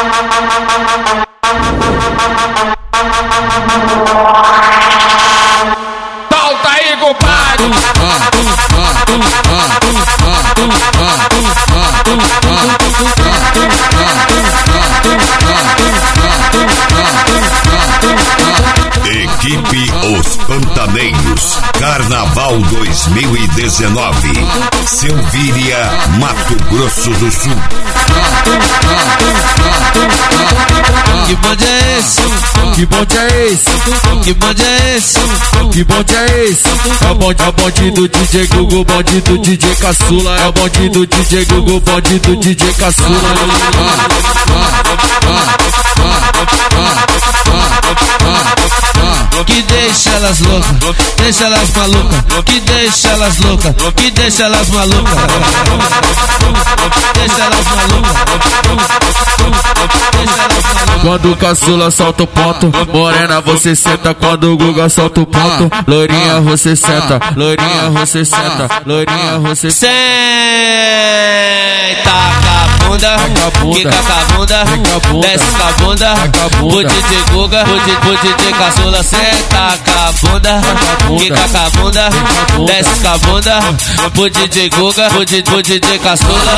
Solta aí, compadre. Equipe Os Pantaneiros, Carnaval 2019, Silvíria, Mato Grosso do Sul. Que bonde é esse? Que bonde é esse? Que bonde é esse? Que bonde é esse? É o bonde do DJ Gugu, bonde do DJ Caçula. É o bonde do DJ Gugu, bonde do DJ Caçula. Que deixa elas loucas, deixa elas malucas, que deixa elas loucas, que deixa elas malucas, deixa elas malucas, deixa elas malucas. Quando o Caçula solta o ponto, morena você senta. Quando o Guga solta o ponto, loirinha você senta, loirinha você senta, loirinha você senta com a bunda, quica com a bunda, desce com a bunda, o DJ Guga, o DJ Caçula senta com a bunda, quica com a bunda, desce com a bunda, o DJ Guga, o DJ Caçula.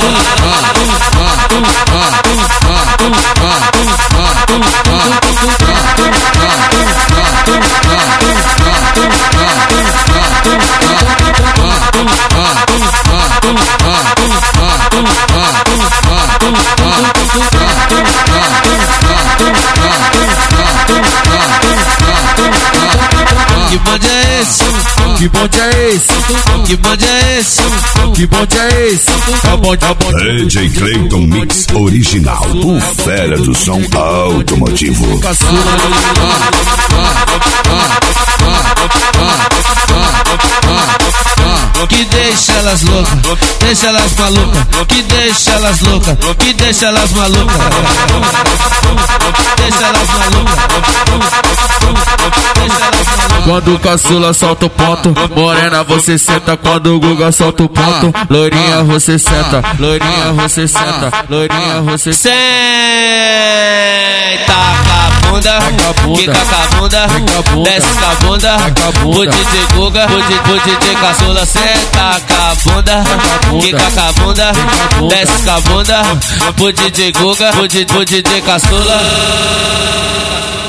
Que bonde é esse? Que bonde é esse? Que bonde é esse? Que bonde é esse? É o bonde DJ Clayton Mix original, o fera do som automotivo. Que deixa elas loucas, deixa elas malucas, que deixa elas loucas, que deixa elas malucas, deixa elas malucas, deixa elas malucas. Quando o Caçula solta o ponto, morena você senta. Quando o Guga solta o ponto, loirinha você senta, loirinha você senta, loirinha você senta com a bunda, quica com a bunda, desce com a bunda, o DJ Guga, o DJ Caçula senta com a bunda, quica com a bunda, desce com a bunda, o DJ Guga, o DJ Caçula.